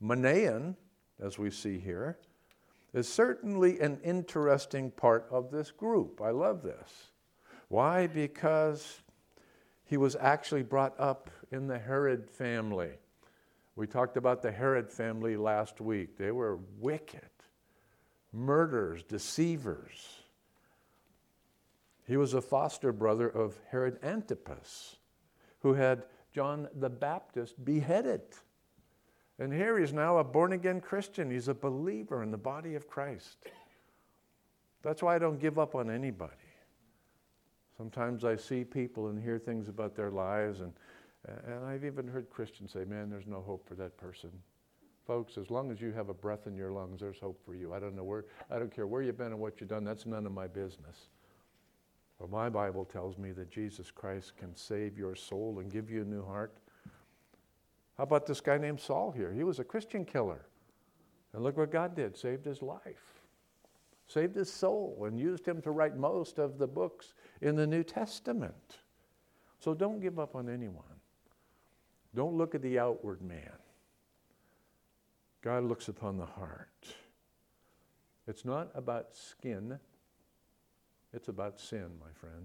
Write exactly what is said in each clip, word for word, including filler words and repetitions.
Manaen, as we see here, is certainly an interesting part of this group. I love this. Why? Because he was actually brought up in the Herod family. We talked about the Herod family last week. They were wicked, murderers, deceivers. He was a foster brother of Herod Antipas, who had John the Baptist beheaded. And here he's now a born-again Christian. He's a believer in the body of Christ. That's why I don't give up on anybody. Sometimes I see people and hear things about their lives, and, and I've even heard Christians say, man, there's no hope for that person. Folks, as long as you have a breath in your lungs, there's hope for you. I don't know where, I don't care where you've been and what you've done. That's none of my business. But my Bible tells me that Jesus Christ can save your soul and give you a new heart. How about this guy named Saul here? He was a Christian killer. And look what God did, saved his life. Saved his soul and used him to write most of the books in the New Testament. So don't give up on anyone. Don't look at the outward man. God looks upon the heart. It's not about skin. It's about sin, my friend.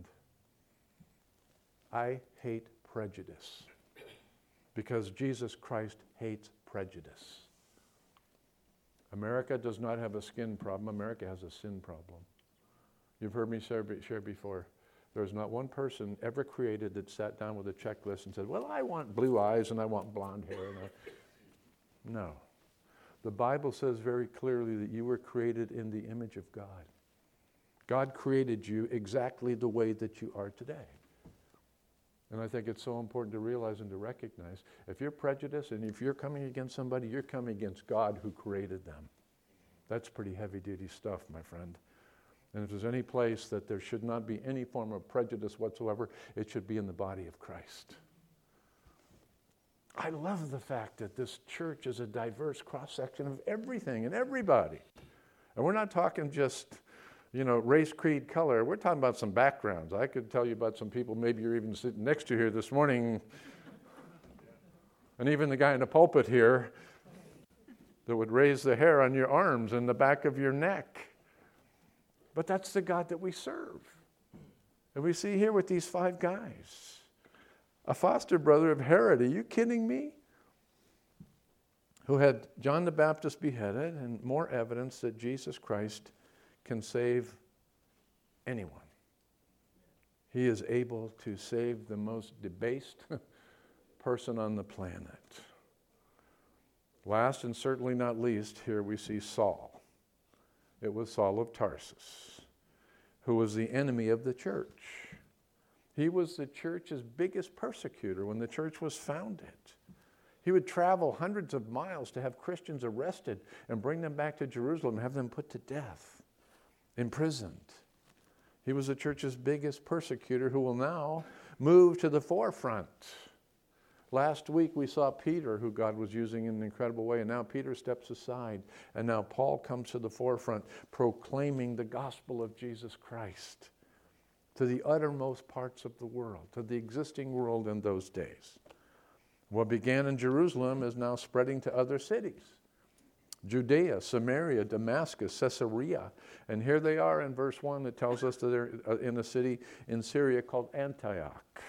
I hate prejudice because Jesus Christ hates prejudice. America does not have a skin problem. America has a sin problem. You've heard me share, share before. There's not one person ever created that sat down with a checklist and said, well, I want blue eyes and I want blonde hair. And I... No. The Bible says very clearly that you were created in the image of God. God created you exactly the way that you are today. And I think it's so important to realize and to recognize, if you're prejudiced and if you're coming against somebody, you're coming against God who created them. That's pretty heavy-duty stuff, my friend. And if there's any place that there should not be any form of prejudice whatsoever, it should be in the body of Christ. I love the fact that this church is a diverse cross-section of everything and everybody. And we're not talking just, you know, race, creed, color. We're talking about some backgrounds. I could tell you about some people maybe you're even sitting next to here this morning, and even the guy in the pulpit here that would raise the hair on your arms and the back of your neck. But that's the God that we serve. And we see here with these five guys. A foster brother of Herod, are you kidding me? Who had John the Baptist beheaded, and more evidence that Jesus Christ can save anyone. He is able to save the most debased person on the planet. Last and certainly not least, here we see Saul. It was Saul of Tarsus, who was the enemy of the church. He was the church's biggest persecutor when the church was founded. He would travel hundreds of miles to have Christians arrested and bring them back to Jerusalem and have them put to death, imprisoned. He was the church's biggest persecutor who will now move to the forefront. Last week we saw Peter, who God was using in an incredible way, and now Peter steps aside, and now Paul comes to the forefront proclaiming the gospel of Jesus Christ to the uttermost parts of the world, to the existing world in those days. What began in Jerusalem is now spreading to other cities. Judea, Samaria, Damascus, Caesarea. And here they are in verse one that tells us that they're in a city in Syria called Antioch.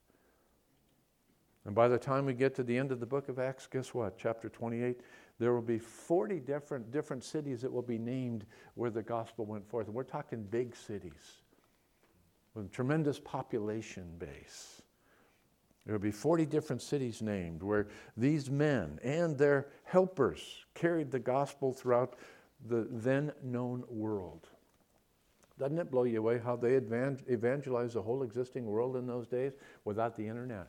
And by the time we get to the end of the book of Acts, guess what? Chapter twenty-eight, there will be forty different, different cities that will be named where the gospel went forth. And we're talking big cities with a tremendous population base. There will be forty different cities named where these men and their helpers carried the gospel throughout the then known world. Doesn't it blow you away how they evangelized the whole existing world in those days without the internet?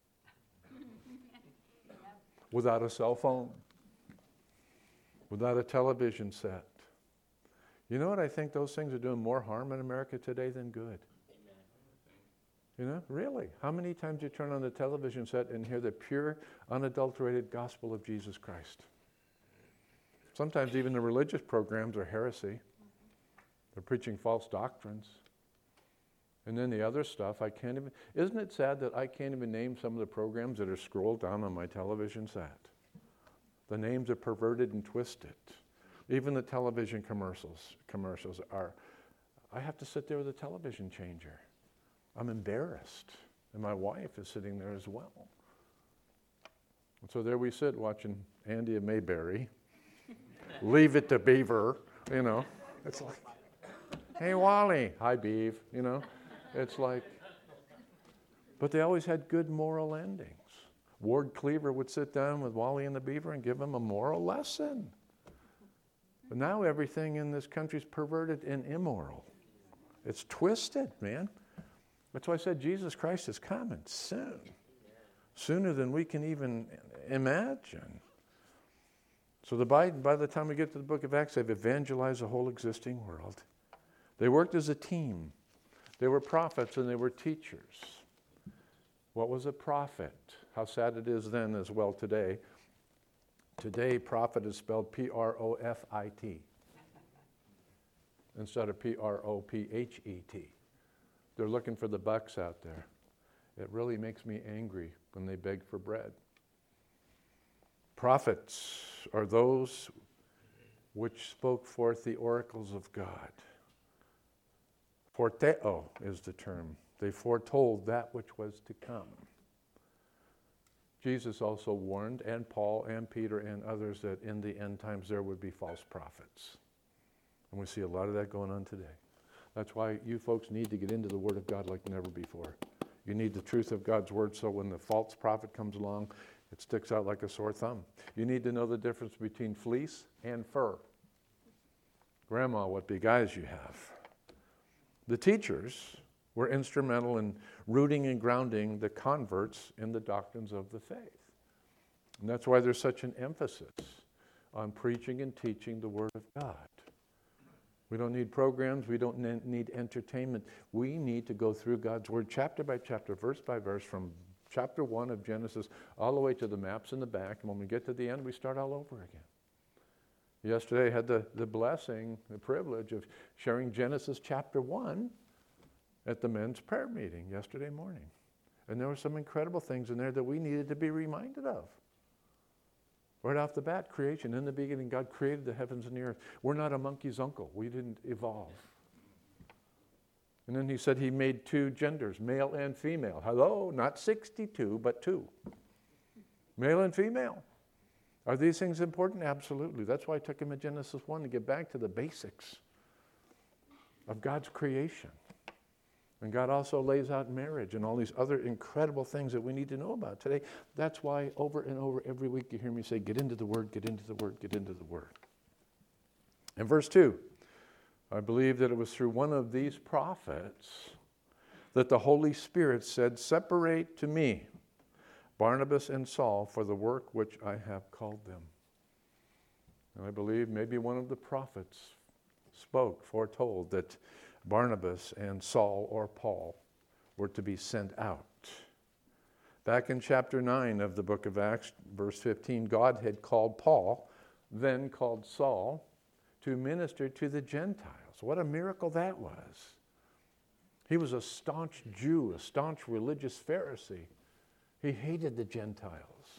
Without a cell phone? Without a television set? You know what? I think those things are doing more harm in America today than good. You know, really. How many times you turn on the television set and hear the pure, unadulterated gospel of Jesus Christ? Sometimes even the religious programs are heresy. They're preaching false doctrines. And then the other stuff, I can't even, isn't it sad that I can't even name some of the programs that are scrolled down on my television set? The names are perverted and twisted. Even the television commercials commercials are, I have to sit there with a television changer. I'm embarrassed. And my wife is sitting there as well. And so there we sit watching Andy and Mayberry. Leave it to Beaver, you know. It's like, hey, Wally. Hi, Beav, you know. It's like, but they always had good moral endings. Ward Cleaver would sit down with Wally and the Beaver and give him a moral lesson. But now everything in this country is perverted and immoral. It's twisted, man. That's why I said Jesus Christ is coming soon. Sooner than we can even imagine. So the by, by the time we get to the book of Acts, they've evangelized the whole existing world. They worked as a team. They were prophets and they were teachers. What was a prophet? How sad it is then as well today. Today, prophet is spelled P R O F I T instead of P R O P H E T. They're looking for the bucks out there. It really makes me angry when they beg for bread. Prophets are those which spoke forth the oracles of God. Forteo is the term. They foretold that which was to come. Jesus also warned, and Paul and Peter and others, that in the end times there would be false prophets. And we see a lot of that going on today. That's why you folks need to get into the Word of God like never before. You need the truth of God's Word so when the false prophet comes along, it sticks out like a sore thumb. You need to know the difference between fleece and fur. Grandma, what big eyes you have. The teachers were instrumental in rooting and grounding the converts in the doctrines of the faith. And that's why there's such an emphasis on preaching and teaching the Word of God. We don't need programs. We don't ne- need entertainment. We need to go through God's Word chapter by chapter, verse by verse, from chapter one of Genesis all the way to the maps in the back. And when we get to the end, we start all over again. Yesterday I had the, the blessing, the privilege of sharing Genesis chapter one at the men's prayer meeting yesterday morning. And there were some incredible things in there that we needed to be reminded of. Right off the bat, creation. In the beginning, God created the heavens and the earth. We're not a monkey's uncle. We didn't evolve. And then he said he made two genders, male and female. Hello, not sixty-two, but two. Male and female. Are these things important? Absolutely. That's why I took him to Genesis one to get back to the basics of God's creation. And God also lays out marriage and all these other incredible things that we need to know about today. That's why over and over every week you hear me say, get into the Word, get into the Word, get into the Word. In verse two, I believe that it was through one of these prophets that the Holy Spirit said, separate to me Barnabas and Saul for the work which I have called them. And I believe maybe one of the prophets spoke, foretold that Barnabas and Saul or Paul were to be sent out. Back in chapter nine of the book of Acts, verse fifteen, God had called Paul, then called Saul, to minister to the Gentiles. What a miracle that was. He was a staunch Jew, a staunch religious Pharisee. He hated the Gentiles.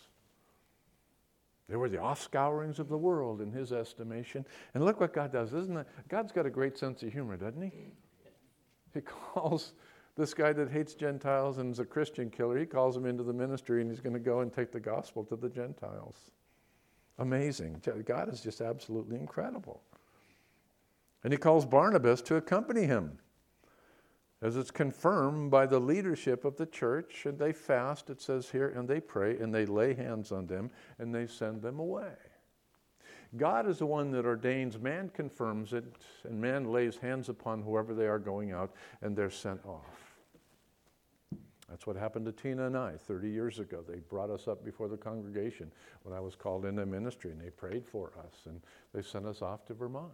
They were the offscourings of the world in his estimation. And look what God does, isn't it? God's got a great sense of humor, doesn't he? He calls this guy that hates Gentiles and is a Christian killer, he calls him into the ministry and he's going to go and take the gospel to the Gentiles. Amazing. God is just absolutely incredible. And he calls Barnabas to accompany him, as it's confirmed by the leadership of the church. And they fast, it says here, and they pray, and they lay hands on them, and they send them away. God is the one that ordains, man confirms it, and man lays hands upon whoever they are going out, and they're sent off. That's what happened to Tina and I thirty years ago. They brought us up before the congregation when I was called into ministry, and they prayed for us, and they sent us off to Vermont.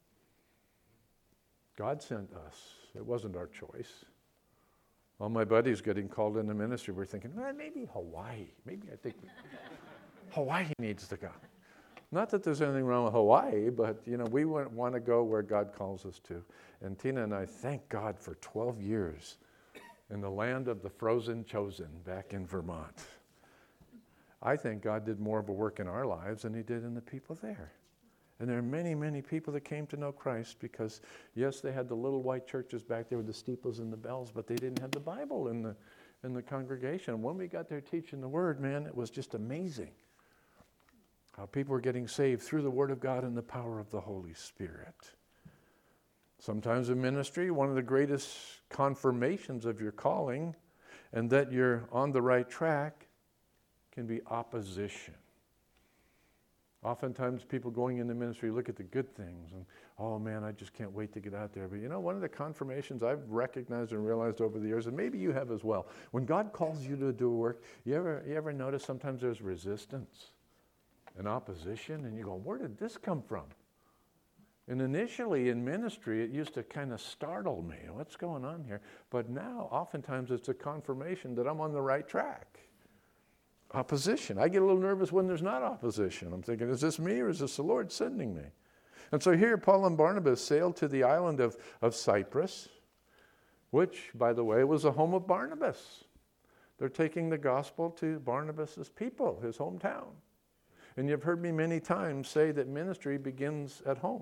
God sent us. It wasn't our choice. All my buddies getting called into ministry were thinking, well, maybe Hawaii. Maybe I think Hawaii needs to go. Not that there's anything wrong with Hawaii, but you know, we want to go where God calls us to. And Tina and I thank God for twelve years in the land of the frozen chosen back in Vermont. I think God did more of a work in our lives than he did in the people there. And there are many, many people that came to know Christ because, yes, they had the little white churches back there with the steeples and the bells, but they didn't have the Bible in the, in the congregation. When we got there teaching the Word, man, it was just amazing how people were getting saved through the Word of God and the power of the Holy Spirit. Sometimes in ministry, one of the greatest confirmations of your calling and that you're on the right track can be opposition. Oftentimes people going into ministry look at the good things and, oh man, I just can't wait to get out there. But you know, one of the confirmations I've recognized and realized over the years, and maybe you have as well, when God calls you to do a work, you ever, you ever notice sometimes there's resistance and opposition, and you go, where did this come from? And initially in ministry, it used to kind of startle me. What's going on here? But now, oftentimes, it's a confirmation that I'm on the right track. Opposition. I get a little nervous when there's not opposition. I'm thinking, is this me or is this the Lord sending me? And so here, Paul and Barnabas sailed to the island of, of Cyprus, which, by the way, was the home of Barnabas. They're taking the gospel to Barnabas' people, his hometown. And you've heard me many times say that ministry begins at home.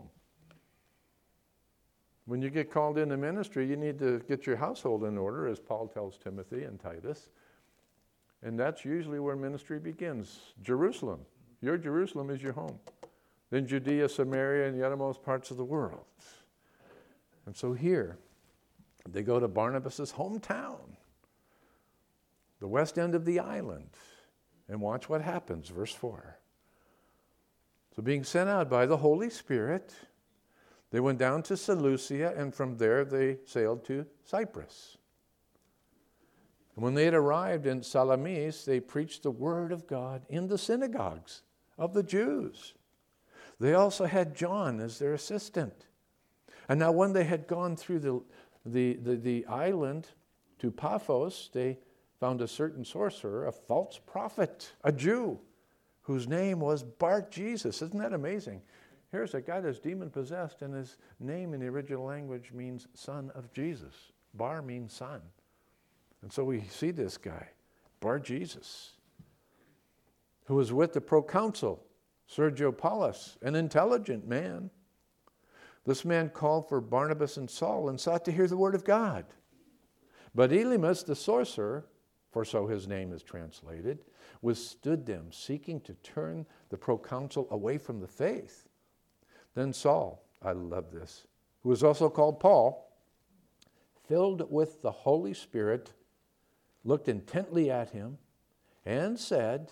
When you get called into ministry, you need to get your household in order, as Paul tells Timothy and Titus. And that's usually where ministry begins. Jerusalem. Your Jerusalem is your home. Then Judea, Samaria, and the uttermost parts of the world. And so here, they go to Barnabas' hometown, the west end of the island. And watch what happens, verse four. So being sent out by the Holy Spirit, they went down to Seleucia, and from there they sailed to Cyprus. And when they had arrived in Salamis, they preached the word of God in the synagogues of the Jews. They also had John as their assistant. And now when they had gone through the, the, the, the island to Paphos, they found a certain sorcerer, a false prophet, a Jew, whose name was Bar-Jesus. Isn't that amazing? Here's a guy that's demon-possessed, and his name in the original language means son of Jesus. Bar means son. And so we see this guy, Bar-Jesus, who was with the proconsul, Sergio Paulus, an intelligent man. This man called for Barnabas and Saul and sought to hear the word of God. But Elymas, the sorcerer, for so his name is translated, withstood them, seeking to turn the proconsul away from the faith. Then Saul, I love this, who was also called Paul, filled with the Holy Spirit, looked intently at him and said,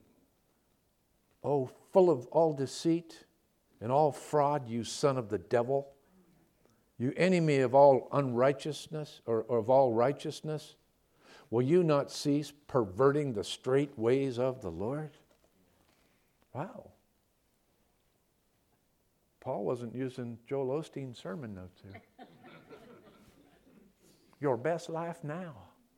"O full of all deceit and all fraud, you son of the devil, you enemy of all unrighteousness or, or of all righteousness, will you not cease perverting the straight ways of the Lord?" Wow. Paul wasn't using Joel Osteen's sermon notes here. Your best life now.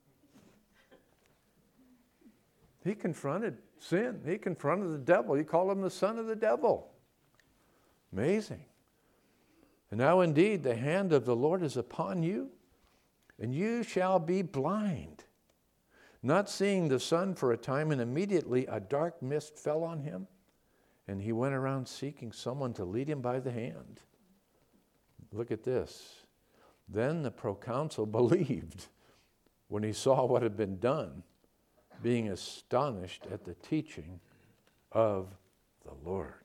He confronted sin. He confronted the devil. He called him the son of the devil. Amazing. And now indeed the hand of the Lord is upon you, and you shall be blind, not seeing the sun for a time, and immediately a dark mist fell on him, and he went around seeking someone to lead him by the hand. Look at this. Then the proconsul believed when he saw what had been done, being astonished at the teaching of the Lord.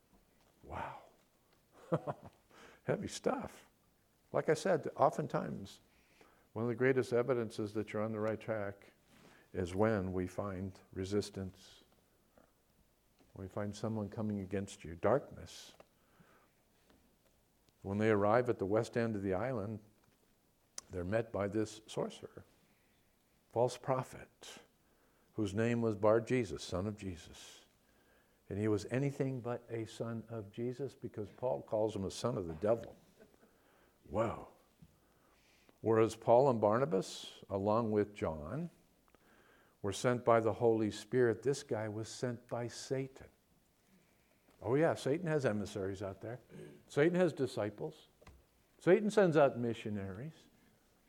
Wow. Heavy stuff. Like I said, oftentimes, one of the greatest evidences that you're on the right track is when we find resistance, when we find someone coming against you. Darkness. When they arrive at the west end of the island, they're met by this sorcerer, false prophet, whose name was Bar-Jesus, son of Jesus. And he was anything but a son of Jesus, because Paul calls him a son of the devil. Wow. Whereas Paul and Barnabas, along with John, were sent by the Holy Spirit, this guy was sent by Satan. Oh yeah, Satan has emissaries out there. Satan has disciples. Satan sends out missionaries.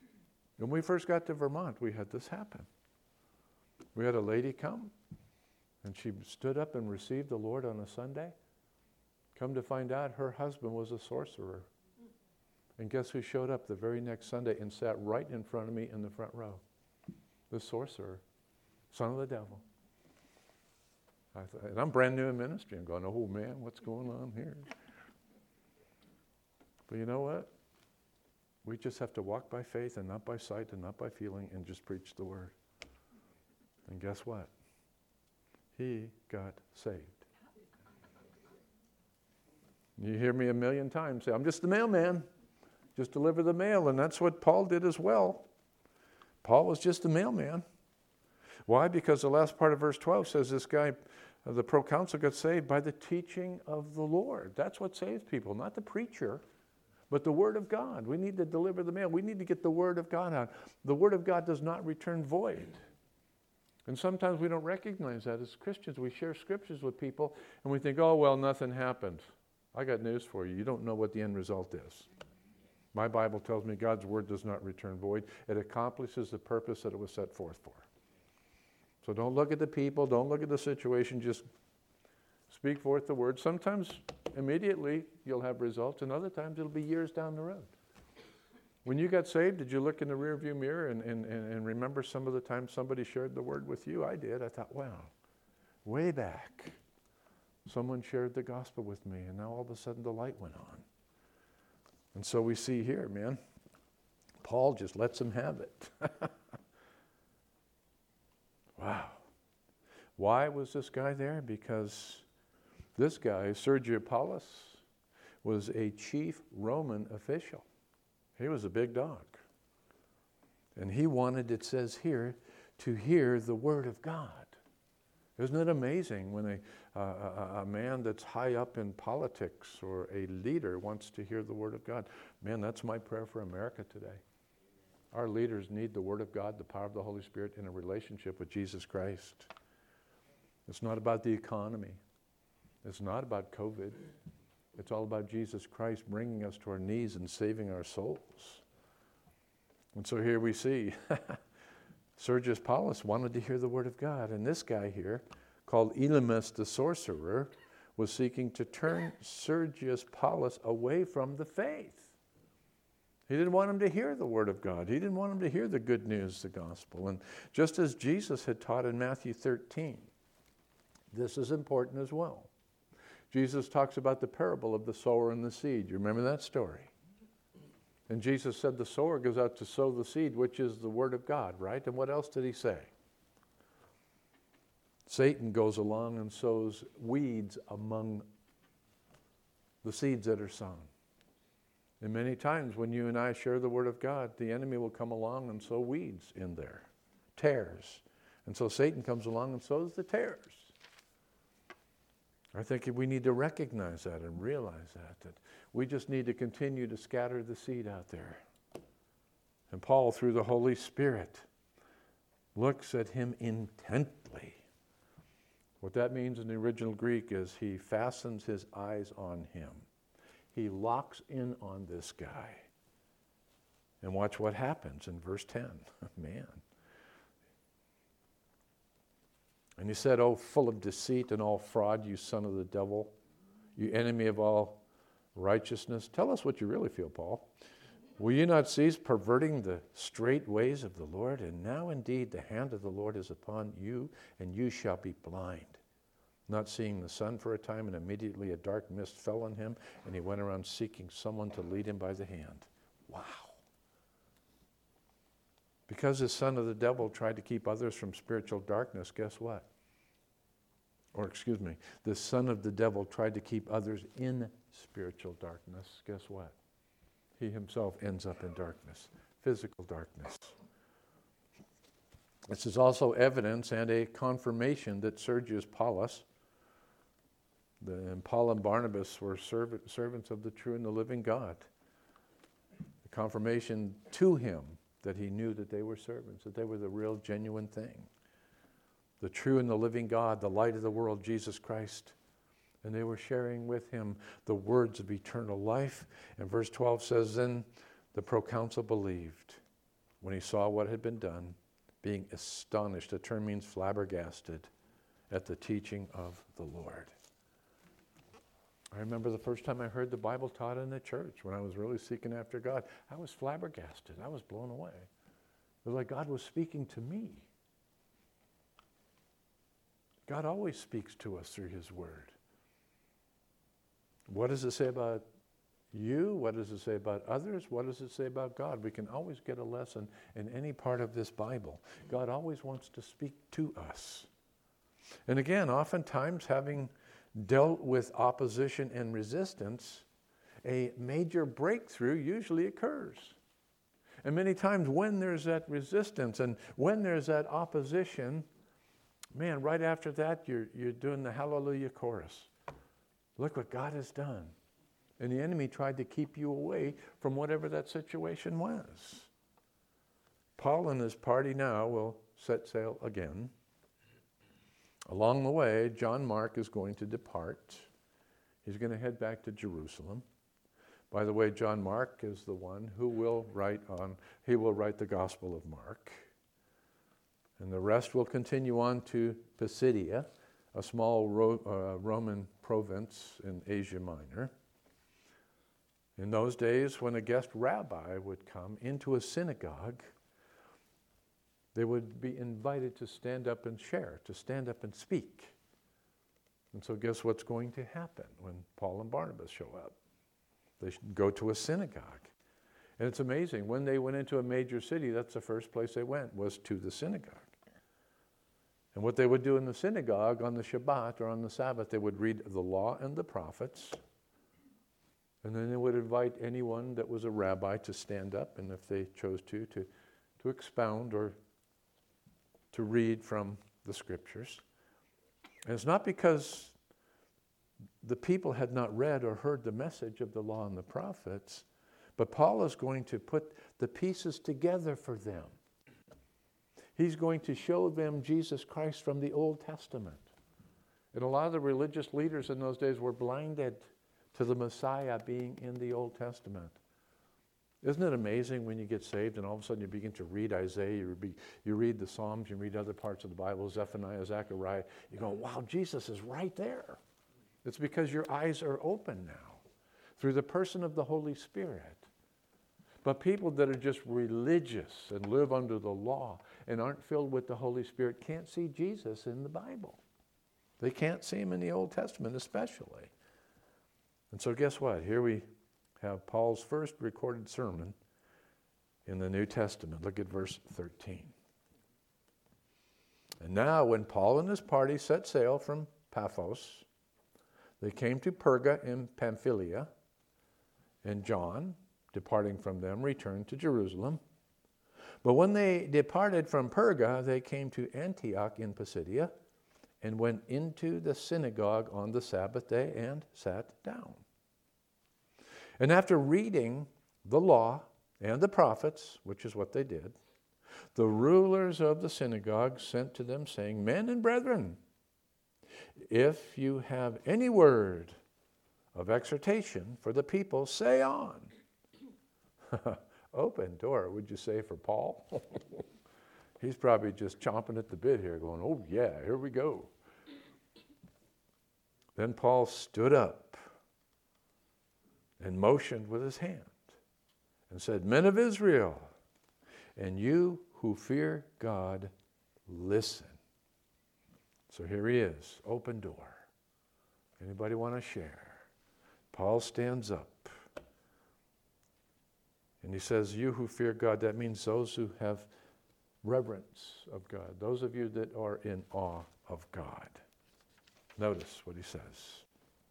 When we first got to Vermont, we had this happen. We had a lady come, And she stood up and received the Lord on a Sunday. Come to find out, her husband was a sorcerer. And guess who showed up the very next Sunday and sat right in front of me in the front row? The sorcerer, son of the devil. I thought, and I'm brand new in ministry. I'm going, oh man, what's going on here? But you know what? We just have to walk by faith and not by sight and not by feeling and just preach the word. And guess what? He got saved. You hear me a million times say, I'm just the mailman. Just deliver the mail. And that's what Paul did as well. Paul was just a mailman. Why? Because the last part of verse twelve says this guy, uh, the proconsul, got saved by the teaching of the Lord. That's what saves people, not the preacher, but the Word of God. We need to deliver the mail. We need to get the Word of God out. The Word of God does not return void. And sometimes we don't recognize that as Christians. We share scriptures with people and we think, oh, well, nothing happened. I got news for you. You don't know what the end result is. My Bible tells me God's word does not return void. It accomplishes the purpose that it was set forth for. So don't look at the people. Don't look at the situation. Just speak forth the word. Sometimes immediately you'll have results, and other times it'll be years down the road. When you got saved, did you look in the rearview mirror and, and, and remember some of the times somebody shared the word with you? I did. I thought, wow, way back, someone shared the gospel with me, and now all of a sudden the light went on. And so we see here, man, Paul just lets him have it. Wow. Why was this guy there? Because this guy, Sergius Paulus, was a chief Roman official. He was a big dog. And he wanted, it says here, to hear the word of God. Isn't it amazing when a, uh, a, a man that's high up in politics or a leader wants to hear the word of God? Man, that's my prayer for America today. Our leaders need the word of God, the power of the Holy Spirit, in a relationship with Jesus Christ. It's not about the economy. It's not about COVID. It's all about Jesus Christ bringing us to our knees and saving our souls. And so here we see Sergius Paulus wanted to hear the word of God. And this guy here, called Elymas the sorcerer, was seeking to turn Sergius Paulus away from the faith. He didn't want him to hear the word of God. He didn't want him to hear the good news, the gospel. And just as Jesus had taught in Matthew thirteen, this is important as well. Jesus talks about the parable of the sower and the seed. You remember that story? And Jesus said the sower goes out to sow the seed, which is the word of God, right? And what else did he say? Satan goes along and sows weeds among the seeds that are sown. And many times when you and I share the word of God, the enemy will come along and sow weeds in there, tares. And so Satan comes along and sows the tares. I think we need to recognize that and realize that, that we just need to continue to scatter the seed out there. And Paul, through the Holy Spirit, looks at him intently. What that means in the original Greek is he fastens his eyes on him. He locks in on this guy. And watch what happens in verse ten. Man. And he said, oh, full of deceit and all fraud, you son of the devil, you enemy of all righteousness. Tell us what you really feel, Paul. Will you not cease perverting the straight ways of the Lord? And now indeed the hand of the Lord is upon you, and you shall be blind, not seeing the sun for a time, and immediately a dark mist fell on him, and he went around seeking someone to lead him by the hand. Wow. Because the son of the devil tried to keep others from spiritual darkness, guess what? Or excuse me, the son of the devil tried to keep others in spiritual darkness. Guess what? He himself ends up in darkness, physical darkness. This is also evidence and a confirmation that Sergius Paulus, the, and Paul and Barnabas were servant, servants of the true and the living God. The confirmation to him that he knew that they were servants, that they were the real, genuine thing. The true and the living God, the light of the world, Jesus Christ. And they were sharing with him the words of eternal life. And verse twelve says, then the proconsul believed when he saw what had been done, being astonished. The term means flabbergasted. at the teaching of the Lord. I remember the first time I heard the Bible taught in the church when I was really seeking after God. I was flabbergasted. I was blown away. It was like God was speaking to me. God always speaks to us through His Word. What does it say about you? What does it say about others? What does it say about God? We can always get a lesson in any part of this Bible. God always wants to speak to us. And again, oftentimes having dealt with opposition and resistance, a major breakthrough usually occurs. And many times when there's that resistance and when there's that opposition, man, right after that, you're, you're doing the hallelujah chorus. Look what God has done. And the enemy tried to keep you away from whatever that situation was. Paul and his party now will set sail again. Along the way, John Mark is going to depart. He's going to head back to Jerusalem. By the way, John Mark is the one who will write on, he will write the Gospel of Mark. And the rest will continue on to Pisidia, a small Ro- uh, Roman province in Asia Minor. In those days, when a guest rabbi would come into a synagogue, they would be invited to stand up and share, to stand up and speak. And so guess what's going to happen when Paul and Barnabas show up? They go to a synagogue. And it's amazing. When they went into a major city, that's the first place they went, was to the synagogue. And what they would do in the synagogue on the Shabbat or on the Sabbath, they would read the law and the prophets. And then they would invite anyone that was a rabbi to stand up, and if they chose to, to, to expound or to read from the scriptures. And it's not because the people had not read or heard the message of the law and the prophets, but Paul is going to put the pieces together for them. He's going to show them Jesus Christ from the Old Testament. And a lot of the religious leaders in those days were blinded to the Messiah being in the Old Testament. Isn't it amazing when you get saved and all of a sudden you begin to read Isaiah, you read, you read the Psalms, you read other parts of the Bible, Zephaniah, Zechariah, you go, wow, Jesus is right there. It's because your eyes are open now through the person of the Holy Spirit. But people that are just religious and live under the law and aren't filled with the Holy Spirit can't see Jesus in the Bible. They can't see him in the Old Testament especially. And so guess what? Here we have Paul's first recorded sermon in the New Testament. Look at verse thirteen. And now when Paul and his party set sail from Paphos, they came to Perga in Pamphylia, and John, departing from them, returned to Jerusalem. But when they departed from Perga, they came to Antioch in Pisidia, and went into the synagogue on the Sabbath day and sat down. And after reading the law and the prophets, which is what they did, the rulers of the synagogue sent to them, saying, Men and brethren, if you have any word of exhortation for the people, say on. Open door, would you say, for Paul? He's probably just chomping at the bit here, going, oh yeah, here we go. Then Paul stood up and motioned with his hand and said, Men of Israel, and you who fear God, listen. So here he is, open door. Anybody want to share? Paul stands up and he says, you who fear God, that means those who have reverence of God, those of you that are in awe of God. Notice what he says.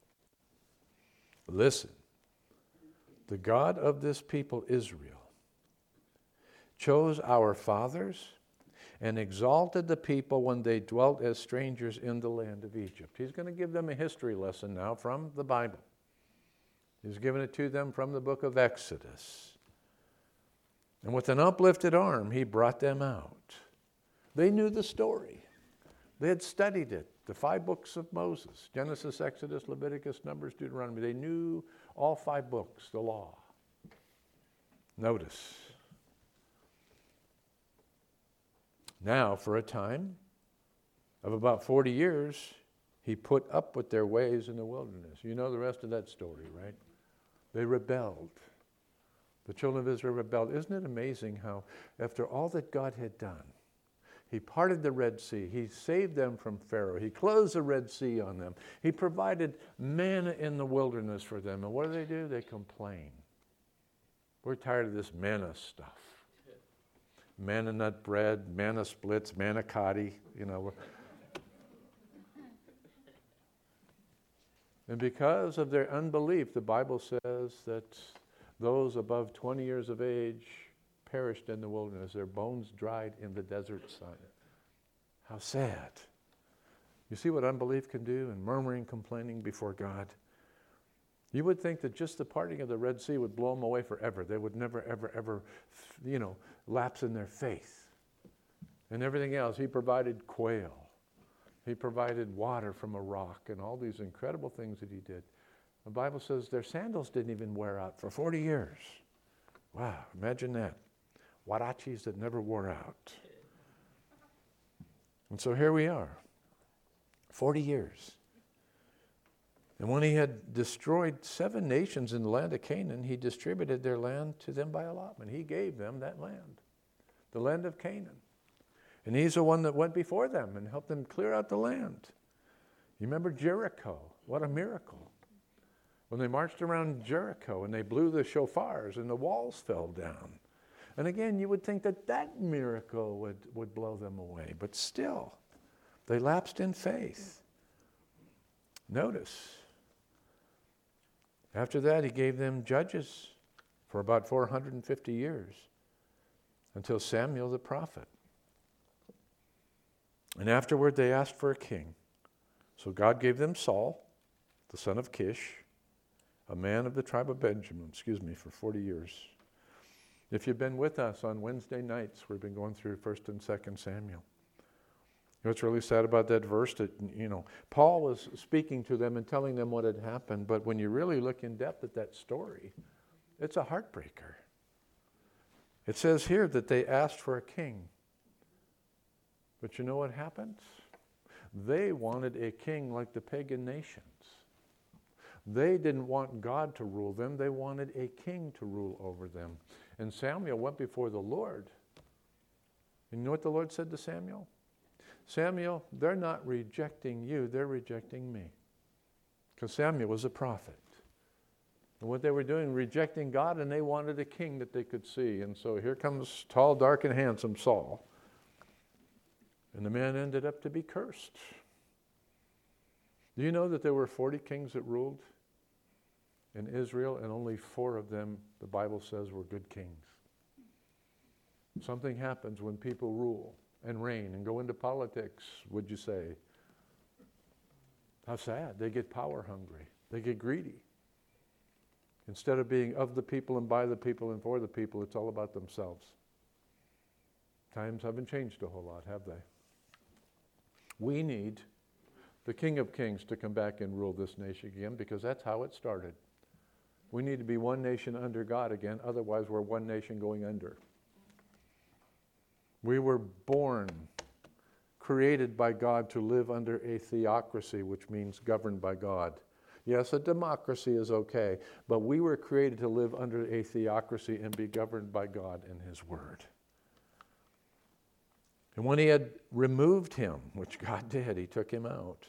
Listen, the God of this people, Israel, chose our fathers and exalted the people when they dwelt as strangers in the land of Egypt. He's going to give them a history lesson now from the Bible. He's given it to them from the book of Exodus. And with an uplifted arm, he brought them out. They knew the story. They had studied it, the five books of Moses, Genesis, Exodus, Leviticus, Numbers, Deuteronomy. They knew all five books, the law. Notice. Now, for a time, of about forty years, he put up with their ways in the wilderness. You know the rest of that story, right? They rebelled. The children of Israel rebelled. Isn't it amazing how, after all that God had done, he parted the Red Sea. He saved them from Pharaoh. He closed the Red Sea on them. He provided manna in the wilderness for them. And what do they do? They complain. We're tired of this manna stuff. Manna nut bread, manna splits, manicotti, you know. And because of their unbelief, the Bible says that those above twenty years of age perished in the wilderness. Their bones dried in the desert sun. How sad. You see what unbelief can do, and murmuring, complaining before God? You would think that just the parting of the Red Sea would blow them away forever. They would never, ever, ever, you know, lapse in their faith. And everything else, he provided quail. He provided water from a rock and all these incredible things that he did. The Bible says their sandals didn't even wear out for forty years. Wow, imagine that. Huaraches that never wore out. And so here we are, forty years. And when he had destroyed seven nations in the land of Canaan, he distributed their land to them by allotment. He gave them that land, the land of Canaan. And he's the one that went before them and helped them clear out the land. You remember Jericho? What a miracle. When they marched around Jericho and they blew the shofars and the walls fell down. And again, you would think that that miracle would, would blow them away. But still, they lapsed in faith. Notice, after that, he gave them judges for about four hundred fifty years until Samuel the prophet. And afterward, they asked for a king. So God gave them Saul, the son of Kish, a man of the tribe of Benjamin, excuse me, for forty years. If you've been with us on Wednesday nights, we've been going through First and Second Samuel. You know what's really sad about that verse? That, you know, Paul was speaking to them and telling them what had happened, but when you really look in depth at that story, it's a heartbreaker. It says here that they asked for a king. But you know what happens? They wanted a king like the pagan nations. They didn't want God to rule them. They wanted a king to rule over them. And Samuel went before the Lord. And you know what the Lord said to Samuel? Samuel, they're not rejecting you, they're rejecting me. Because Samuel was a prophet. And what they were doing, rejecting God, and they wanted a king that they could see. And so here comes tall, dark, and handsome Saul. And the man ended up to be cursed. Do you know that there were forty kings that ruled in Israel, and only four of them, the Bible says, were good kings? Something happens when people rule and reign and go into politics, would you say? How sad. They get power hungry. They get greedy. Instead of being of the people and by the people and for the people, it's all about themselves. Times haven't changed a whole lot, have they? We need the King of Kings to come back and rule this nation again, because that's how it started. We need to be one nation under God again, otherwise we're one nation going under. We were born, created by God to live under a theocracy, which means governed by God. Yes, a democracy is okay, but we were created to live under a theocracy and be governed by God and His Word. And when He had removed him, which God did, He took him out.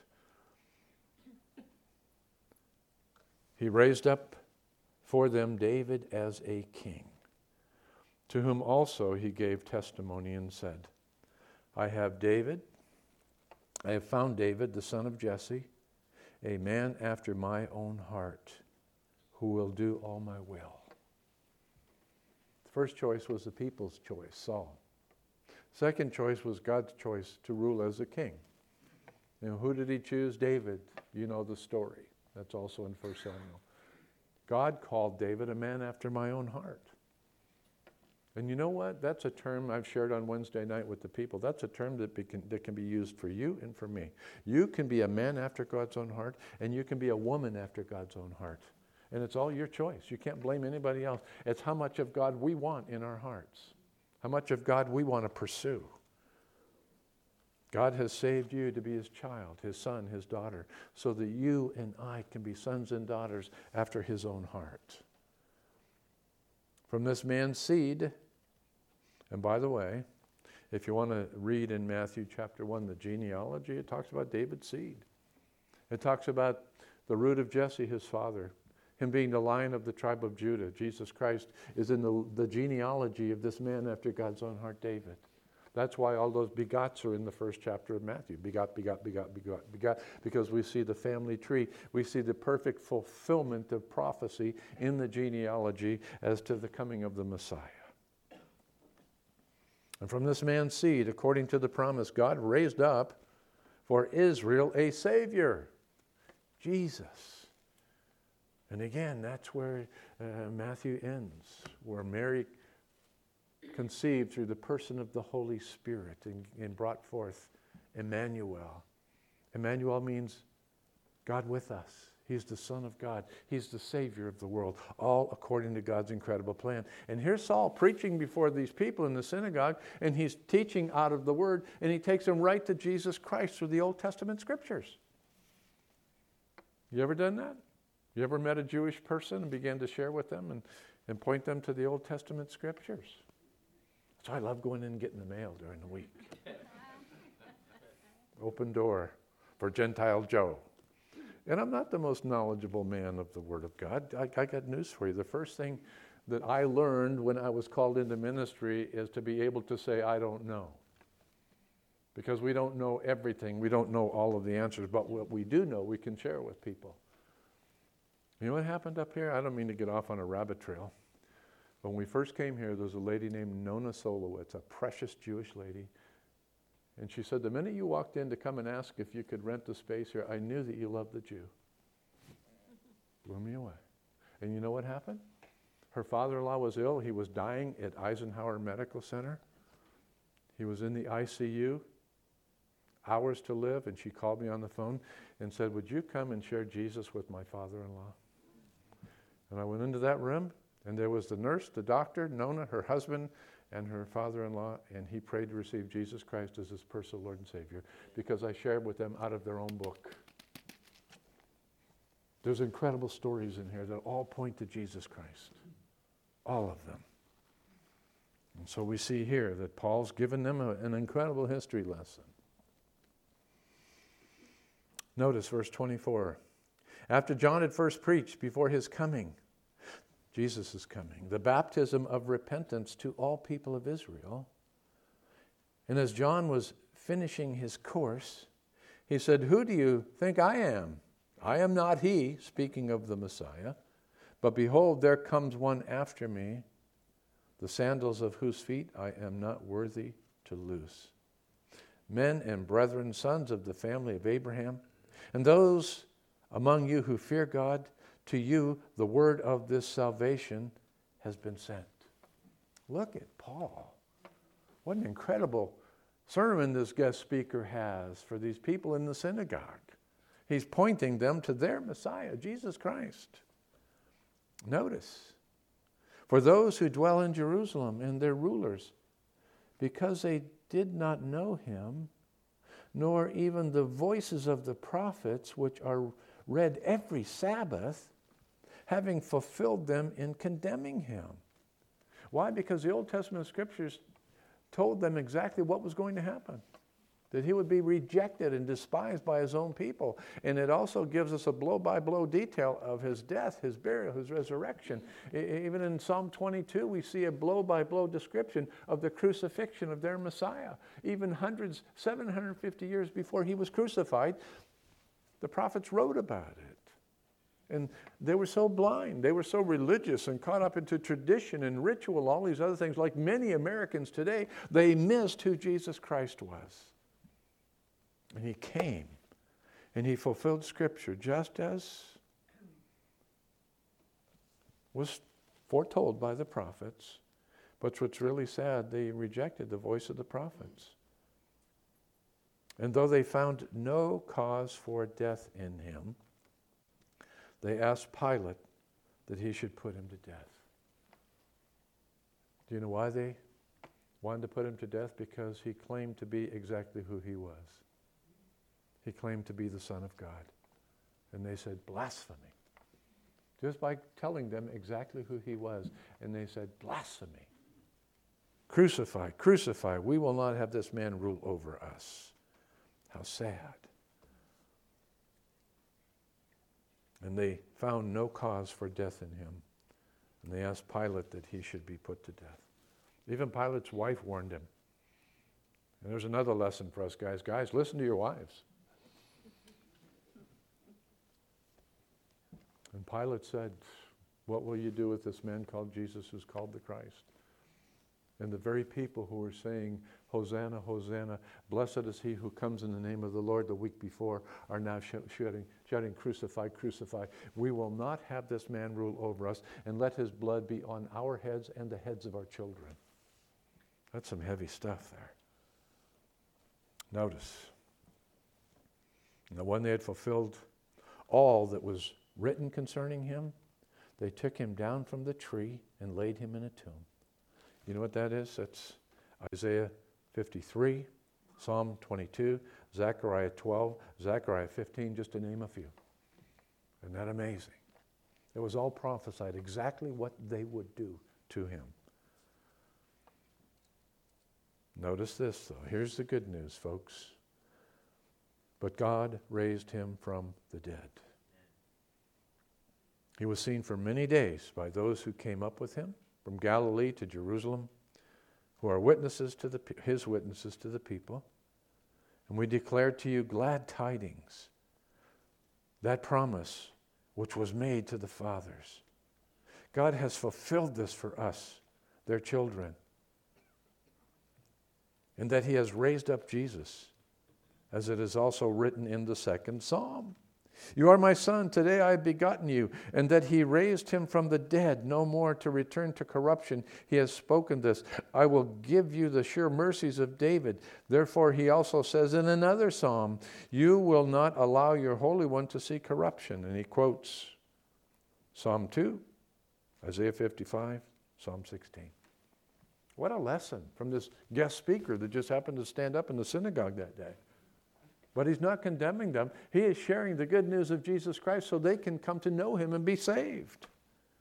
He raised up for them David as a king, to whom also He gave testimony and said, I have David, I have found David, the son of Jesse, a man after my own heart, who will do all my will. The first choice was the people's choice, Saul. Second choice was God's choice to rule as a king. You know, who did He choose? David. You know the story. That's also in First Samuel. God called David a man after my own heart. And you know what? That's a term I've shared on Wednesday night with the people. That's a term that, be, can, that can be used for you and for me. You can be a man after God's own heart, and you can be a woman after God's own heart. And it's all your choice. You can't blame anybody else. It's how much of God we want in our hearts, how much of God we want to pursue. God has saved you to be his child, his son, his daughter, so that you and I can be sons and daughters after his own heart. From this man's seed, and by the way, if you want to read in Matthew chapter one, the genealogy, it talks about David's seed. It talks about the root of Jesse, his father, him being the Lion of the tribe of Judah. Jesus Christ is in the, the genealogy of this man after God's own heart, David. That's why all those begots are in the first chapter of Matthew. Begot, begot, begot, begot, begot, because we see the family tree. We see the perfect fulfillment of prophecy in the genealogy as to the coming of the Messiah. And from this man's seed, according to the promise, God raised up for Israel a Savior, Jesus. And again, that's where uh, Matthew ends, where Mary conceived through the person of the Holy Spirit and, and brought forth Emmanuel. Emmanuel means God with us. He's the Son of God. He's the Savior of the world, all according to God's incredible plan. And here's Saul preaching before these people in the synagogue, and he's teaching out of the Word, and he takes them right to Jesus Christ through the Old Testament Scriptures. You ever done that? You ever met a Jewish person and began to share with them and, and point them to the Old Testament Scriptures? So I love going in and getting the mail during the week. Open door for Gentile Joe. And I'm not the most knowledgeable man of the Word of God. I, I got news for you. The first thing that I learned when I was called into ministry is to be able to say, I don't know. Because we don't know everything. We don't know all of the answers. But what we do know, we can share with people. You know what happened up here? I don't mean to get off on a rabbit trail. When we first came here, there was a lady named Nona Solowitz, a precious Jewish lady. And she said, the minute you walked in to come and ask if you could rent the space here, I knew that you loved the Jew. Blew me away. And you know what happened? Her father-in-law was ill. He was dying at Eisenhower Medical Center. He was in the I C U, hours to live, and she called me on the phone and said, would you come and share Jesus with my father-in-law? And I went into that room, and there was the nurse, the doctor, Nona, her husband, and her father-in-law, and he prayed to receive Jesus Christ as his personal Lord and Savior because I shared with them out of their own book. There's incredible stories in here that all point to Jesus Christ. All of them. And so we see here that Paul's given them a, an incredible history lesson. Notice verse twenty-four. After John had first preached before his coming, Jesus is coming, the baptism of repentance to all people of Israel. And as John was finishing his course, he said, who do you think I am? I am not he, speaking of the Messiah, but behold, there comes one after me, the sandals of whose feet I am not worthy to loose. Men and brethren, sons of the family of Abraham, and those among you who fear God, to you, the word of this salvation has been sent. Look at Paul. What an incredible sermon this guest speaker has for these people in the synagogue. He's pointing them to their Messiah, Jesus Christ. Notice, for those who dwell in Jerusalem and their rulers, because they did not know him, nor even the voices of the prophets, which are read every Sabbath, having fulfilled them in condemning him. Why? Because the Old Testament Scriptures told them exactly what was going to happen. That he would be rejected and despised by his own people. And it also gives us a blow-by-blow detail of his death, his burial, his resurrection. Even in Psalm twenty-two, we see a blow-by-blow description of the crucifixion of their Messiah. Even hundreds, seven hundred fifty years before he was crucified, the prophets wrote about it. And they were so blind, they were so religious and caught up into tradition and ritual, all these other things, like many Americans today, they missed who Jesus Christ was. And he came, and he fulfilled Scripture just as was foretold by the prophets. But what's really sad, they rejected the voice of the prophets. And though they found no cause for death in him, they asked Pilate that he should put him to death. Do you know why they wanted to put him to death because he claimed to be exactly who he was. He claimed to be the Son of God. And they said, blasphemy. Just by telling them exactly who he was. And they said, blasphemy. Crucify, crucify. We will not have this man rule over us. How sad. And they found no cause for death in him. And they asked Pilate that he should be put to death. Even Pilate's wife warned him. And there's another lesson for us guys. Guys, listen to your wives. And Pilate said, what will you do with this man called Jesus who's called the Christ? And the very people who were saying, Hosanna, Hosanna, blessed is he who comes in the name of the Lord the week before, are now sh- shouting, shouting, crucify, crucify. We will not have this man rule over us, and let his blood be on our heads and the heads of our children. That's some heavy stuff there. Notice. Now when they had fulfilled all that was written concerning him, they took him down from the tree and laid him in a tomb. You know what that is? That's Isaiah fifty-three, Psalm twenty-two, Zechariah twelve, Zechariah fifteen, just to name a few. Isn't that amazing? It was all prophesied exactly what they would do to him. Notice this, though. Here's the good news, folks. But God raised him from the dead. He was seen for many days by those who came up with him from Galilee to Jerusalem, who are witnesses to the his witnesses to the people. And we declare to you glad tidings, that promise which was made to the fathers. God has fulfilled this for us, their children, and that he has raised up Jesus, as it is also written in the second psalm. You are my son, today I have begotten you, and that he raised him from the dead, no more to return to corruption. He has spoken this. I will give you the sure mercies of David. Therefore he also says in another psalm, you will not allow your Holy One to see corruption. And he quotes Psalm two, Isaiah fifty-five, Psalm sixteen. What a lesson from this guest speaker that just happened to stand up in the synagogue that day. But he's not condemning them. He is sharing the good news of Jesus Christ so they can come to know him and be saved.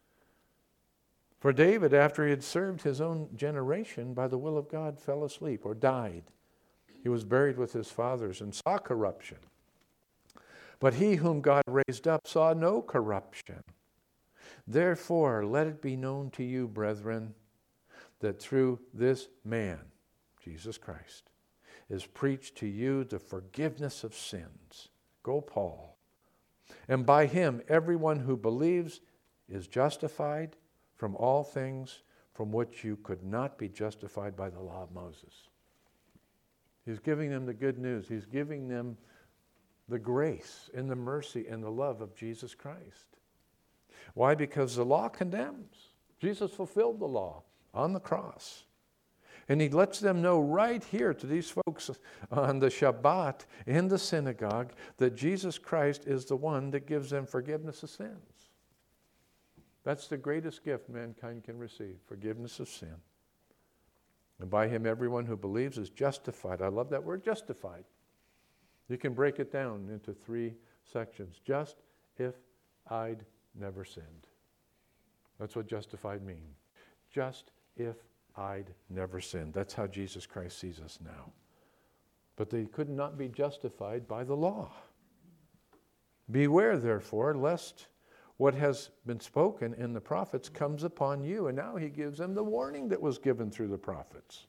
For David, after he had served his own generation, by the will of God, fell asleep or died. He was buried with his fathers and saw corruption. But he whom God raised up saw no corruption. Therefore, let it be known to you, brethren, that through this man, Jesus Christ, is preached to you the forgiveness of sins. Go, Paul. And by him, everyone who believes is justified from all things from which you could not be justified by the law of Moses. He's giving them the good news. He's giving them the grace and the mercy and the love of Jesus Christ. Why? Because the law condemns. Jesus fulfilled the law on the cross. And he lets them know right here to these folks on the Shabbat in the synagogue that Jesus Christ is the one that gives them forgiveness of sins. That's the greatest gift mankind can receive, forgiveness of sin. And by him, everyone who believes is justified. I love that word, justified. You can break it down into three sections. Just if I'd never sinned. That's what justified means. Just if I'd never sinned. That's how Jesus Christ sees us now. But they could not be justified by the law. Beware, therefore, lest what has been spoken in the prophets comes upon you. And now he gives them the warning that was given through the prophets.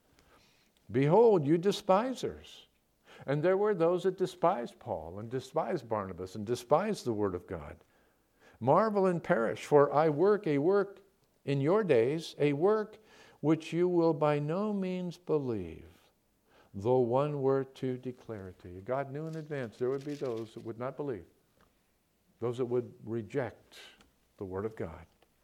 Behold, you despisers. And there were those that despised Paul and despised Barnabas and despised the word of God. Marvel and perish, for I work a work in your days, a work which you will by no means believe, though one were to declare it to you. God knew in advance there would be those that would not believe, those that would reject the word of God.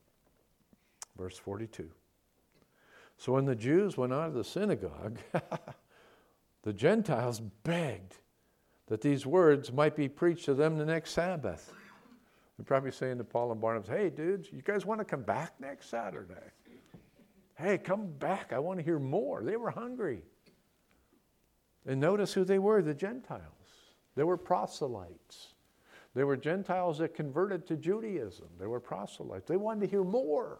Verse forty-two. So when the Jews went out of the synagogue, the Gentiles begged that these words might be preached to them the next Sabbath. They're probably saying to Paul and Barnabas, hey dudes, you guys want to come back next Saturday? Hey, come back. I want to hear more. They were hungry. And notice who they were, the Gentiles. They were proselytes. They were Gentiles that converted to Judaism. They were proselytes. They wanted to hear more.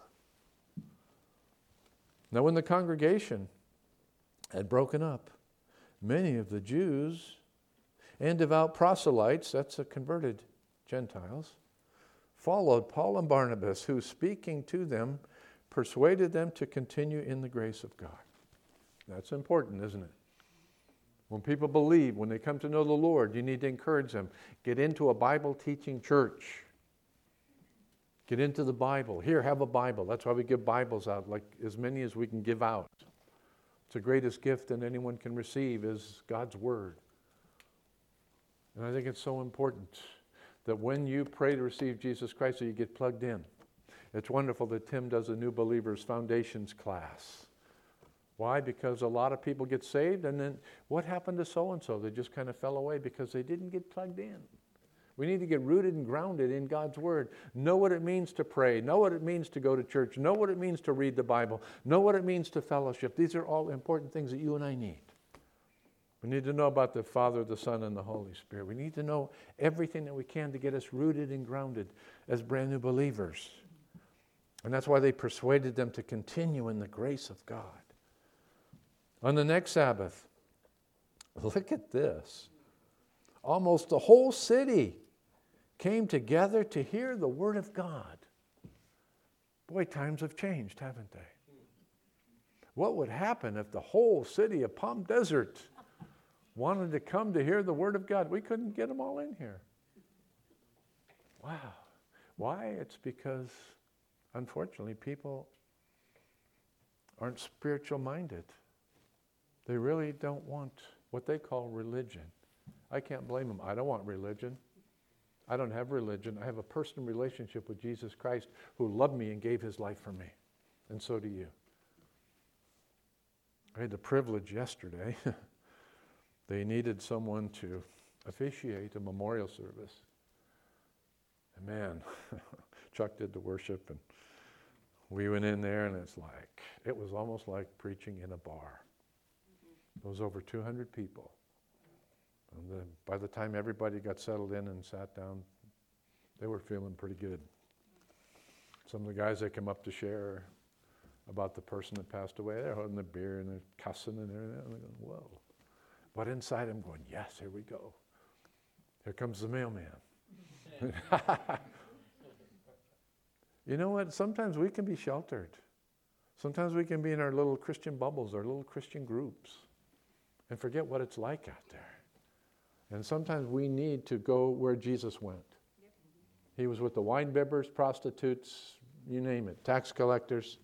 Now, when the congregation had broken up, many of the Jews and devout proselytes, that's the converted Gentiles, followed Paul and Barnabas, who, speaking to them, persuaded them to continue in the grace of God. That's important, isn't it? When people believe, when they come to know the Lord, you need to encourage them. Get into a Bible-teaching church. Get into the Bible. Here, have a Bible. That's why we give Bibles out, like as many as we can give out. It's the greatest gift that anyone can receive is God's Word. And I think it's so important that when you pray to receive Jesus Christ, that you get plugged in. It's wonderful that Tim does a New Believers Foundations class. Why? Because a lot of people get saved, and then what happened to so-and-so? They just kind of fell away because they didn't get plugged in. We need to get rooted and grounded in God's Word. Know what it means to pray. Know what it means to go to church. Know what it means to read the Bible. Know what it means to fellowship. These are all important things that you and I need. We need to know about the Father, the Son, and the Holy Spirit. We need to know everything that we can to get us rooted and grounded as brand new believers. And that's why they persuaded them to continue in the grace of God. On the next Sabbath, look at this. Almost the whole city came together to hear the Word of God. Boy, times have changed, haven't they? What would happen if the whole city of Palm Desert wanted to come to hear the Word of God? We couldn't get them all in here. Wow. Why? It's because, unfortunately, people aren't spiritual minded. They really don't want what they call religion. I can't blame them. I don't want religion. I don't have religion. I have a personal relationship with Jesus Christ who loved me and gave his life for me. And so do you. I had the privilege yesterday. They needed someone to officiate a memorial service. And man, Chuck did the worship, and we went in there, and it's like, it was almost like preaching in a bar. There was over two hundred people. And the, by the time everybody got settled in and sat down, they were feeling pretty good. Some of the guys that came up to share about the person that passed away, they're holding the beer and they're cussing and everything. And they're going, whoa. But inside I'm going, yes, here we go. Here comes the mailman. You know what? Sometimes we can be sheltered. Sometimes we can be in our little Christian bubbles, our little Christian groups, and forget what it's like out there. And sometimes we need to go where Jesus went. He was with the wine bibbers, prostitutes, you name it, tax collectors.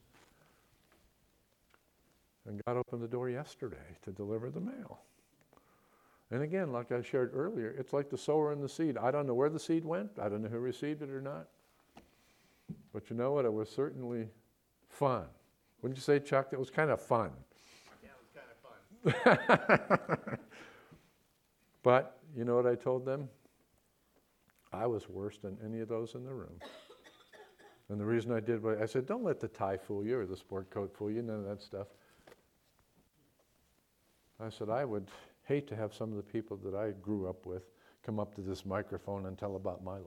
And God opened the door yesterday to deliver the mail. And again, like I shared earlier, it's like the sower and the seed. I don't know where the seed went. I don't know who received it or not. But you know what? It was certainly fun. Wouldn't you say, Chuck? It was kind of fun. Yeah, it was kind of fun. But you know what I told them? I was worse than any of those in the room. And the reason I did what I said, don't let the tie fool you or the sport coat fool you, none of that stuff. I said, I would hate to have some of the people that I grew up with come up to this microphone and tell about my life.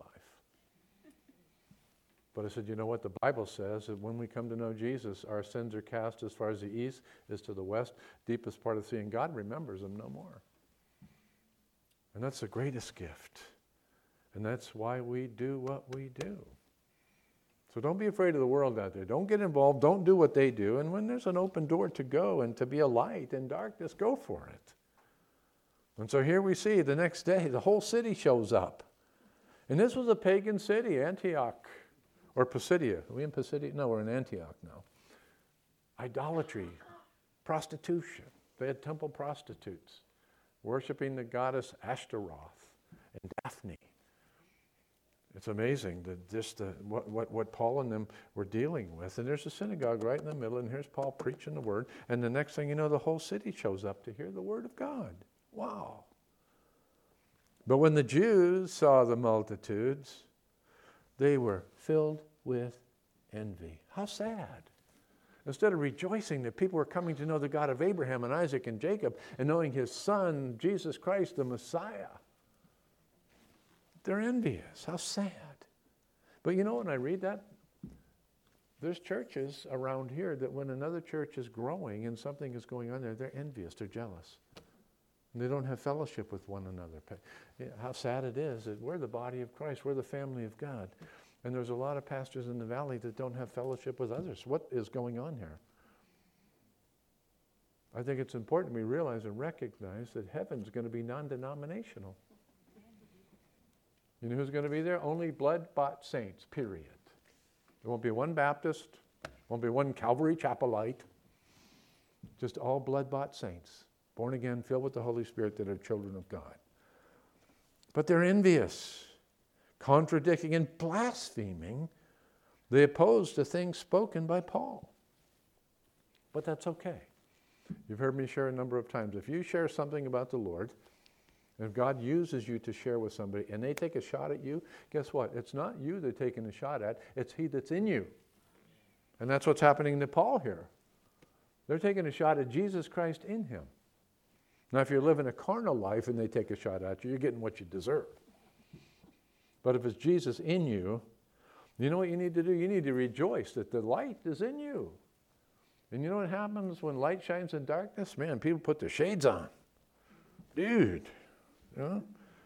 But I said, you know what? The Bible says that when we come to know Jesus, our sins are cast as far as the east is to the west, deepest part of the sea, and God remembers them no more. And that's the greatest gift. And that's why we do what we do. So don't be afraid of the world out there. Don't get involved. Don't do what they do. And when there's an open door to go and to be a light in darkness, go for it. And so here we see the next day, the whole city shows up. And this was a pagan city, Antioch, or Pisidia. Are we in Pisidia? No, we're in Antioch now. Idolatry, prostitution. They had temple prostitutes, worshiping the goddess Ashtaroth and Daphne. It's amazing that just uh, what, what, what Paul and them were dealing with. And there's a synagogue right in the middle, and here's Paul preaching the word. And the next thing you know, the whole city shows up to hear the word of God. Wow. But when the Jews saw the multitudes, they were filled with envy. How sad. Instead of rejoicing that people were coming to know the God of Abraham and Isaac and Jacob and knowing his son, Jesus Christ, the Messiah, they're envious. How sad. But you know, when I read that, there's churches around here that when another church is growing and something is going on there, they're envious, they're jealous. And they don't have fellowship with one another. How sad it is that we're the body of Christ, we're the family of God. And there's a lot of pastors in the valley that don't have fellowship with others. What is going on here? I think it's important we realize and recognize that heaven's going to be non-denominational. You know who's going to be there? Only blood-bought saints, period. There won't be one Baptist, won't be one Calvary Chapelite, just all blood-bought saints, born again, filled with the Holy Spirit, that are children of God. But they're envious, contradicting and blaspheming. They oppose the things spoken by Paul. But that's okay. You've heard me share a number of times. If you share something about the Lord, and if God uses you to share with somebody and they take a shot at you, guess what? It's not you they're taking a shot at, it's he that's in you. And that's what's happening to Paul here. They're taking a shot at Jesus Christ in him. Now, if you're living a carnal life and they take a shot at you, you're getting what you deserve. But if it's Jesus in you, you know what you need to do? You need to rejoice that the light is in you. And you know what happens when light shines in darkness? Man, people put their shades on. Dude. You know?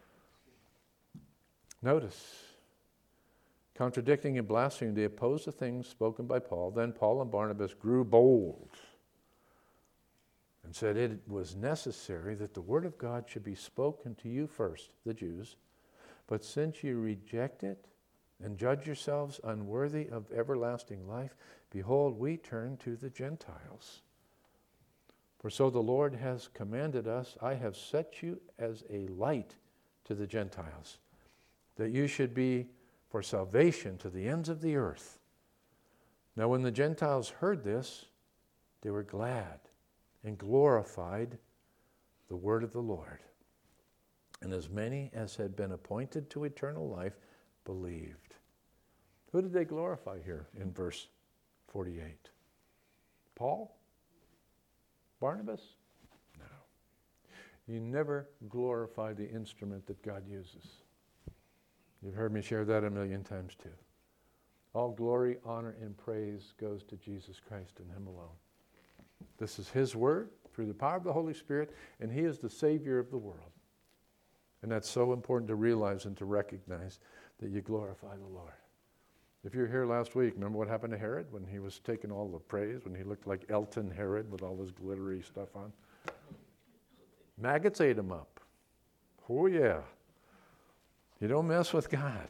Notice, contradicting and blaspheming, they opposed the things spoken by Paul. Then Paul and Barnabas grew bold and said it was necessary that the word of God should be spoken to you first, the Jews. But since you reject it and judge yourselves unworthy of everlasting life, behold, we turn to the Gentiles. For so the Lord has commanded us, I have set you as a light to the Gentiles, that you should be for salvation to the ends of the earth. Now when the Gentiles heard this, they were glad and glorified the word of the Lord. And as many as had been appointed to eternal life believed. Who did they glorify here in verse forty-eight? Paul? Barnabas? No. You never glorify the instrument that God uses. You've heard me share that a million times too. All glory, honor, and praise goes to Jesus Christ and him alone. This is his word through the power of the Holy Spirit, and he is the Savior of the world. And that's so important to realize and to recognize that you glorify the Lord. If you were here last week, remember what happened to Herod when he was taking all the praise, when he looked like Elton Herod with all his glittery stuff on? Maggots ate him up. Oh yeah. You don't mess with God.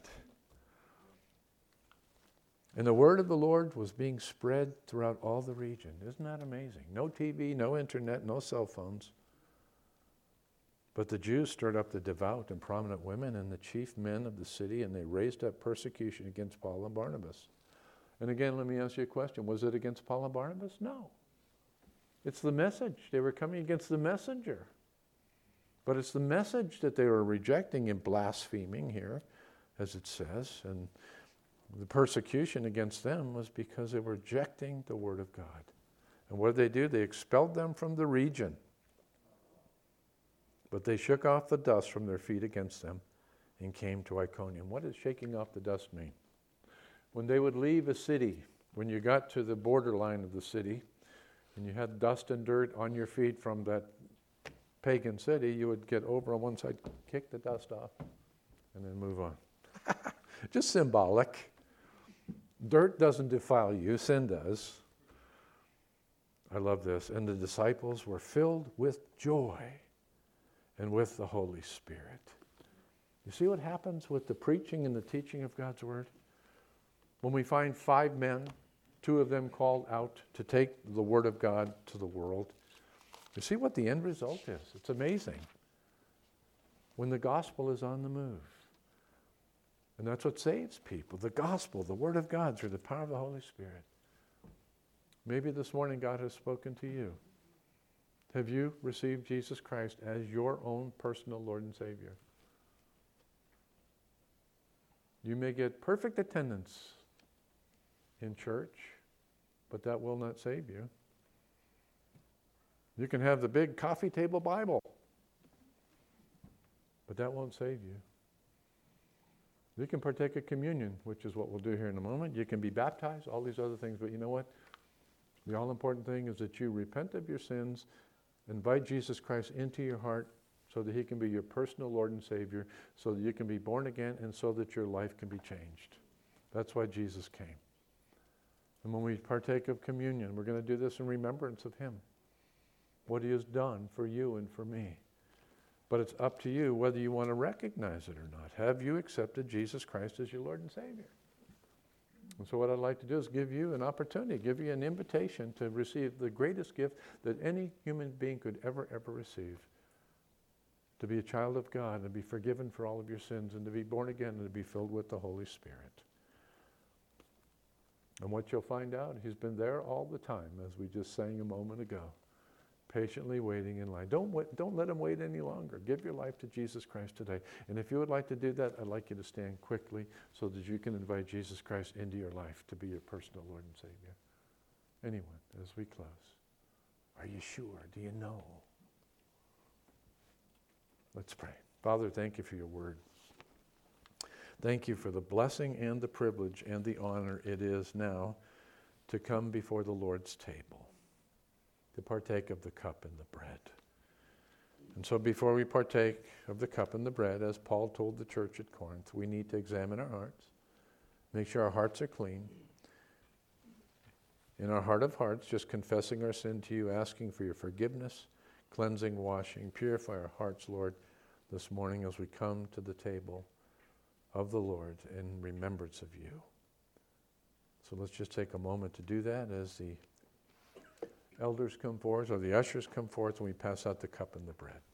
And the word of the Lord was being spread throughout all the region. Isn't that amazing? No T V, no internet, no cell phones. But the Jews stirred up the devout and prominent women and the chief men of the city, and they raised up persecution against Paul and Barnabas. And again, let me ask you a question. Was it against Paul and Barnabas? No. It's the message. They were coming against the messenger. But it's the message that they were rejecting and blaspheming here, as it says. And the persecution against them was because they were rejecting the word of God. And what did they do? They expelled them from the region. But they shook off the dust from their feet against them and came to Iconium. What does shaking off the dust mean? When they would leave a city, when you got to the borderline of the city, and you had dust and dirt on your feet from that pagan city, you would get over on one side, kick the dust off, and then move on. Just symbolic. Dirt doesn't defile you, sin does. I love this. And the disciples were filled with joy and with the Holy Spirit. You see what happens with the preaching and the teaching of God's word? When we find five men, two of them called out to take the word of God to the world, you see what the end result is. It's amazing. When the gospel is on the move. And that's what saves people. The gospel, the word of God through the power of the Holy Spirit. Maybe this morning God has spoken to you. Have you received Jesus Christ as your own personal Lord and Savior? You may get perfect attendance in church, but that will not save you. You can have the big coffee table Bible, but that won't save you. You can partake of communion, which is what we'll do here in a moment. You can be baptized, all these other things, but you know what? The all-important thing is that you repent of your sins, invite Jesus Christ into your heart so that he can be your personal Lord and Savior, so that you can be born again, and so that your life can be changed. That's why Jesus came. And when we partake of communion, we're going to do this in remembrance of him, what he has done for you and for me. But it's up to you whether you want to recognize it or not. Have you accepted Jesus Christ as your Lord and Savior? And so what I'd like to do is give you an opportunity, give you an invitation to receive the greatest gift that any human being could ever, ever receive. To be a child of God and to be forgiven for all of your sins and to be born again and to be filled with the Holy Spirit. And what you'll find out, he's been there all the time, as we just sang a moment ago. Patiently waiting in line. Don't wait, don't let him wait any longer. Give your life to Jesus Christ today. And if you would like to do that, I'd like you to stand quickly so that you can invite Jesus Christ into your life to be your personal Lord and Savior. Anyone, as we close. Are you sure? Do you know? Let's pray. Father, thank you for your word. Thank you for the blessing and the privilege and the honor it is now to come before the Lord's table, to partake of the cup and the bread. And so before we partake of the cup and the bread, as Paul told the church at Corinth, we need to examine our hearts, make sure our hearts are clean. In our heart of hearts, just confessing our sin to you, asking for your forgiveness, cleansing, washing, purify our hearts, Lord, this morning as we come to the table of the Lord in remembrance of you. So let's just take a moment to do that as the elders come forth, or the ushers come forth, and we pass out the cup and the bread.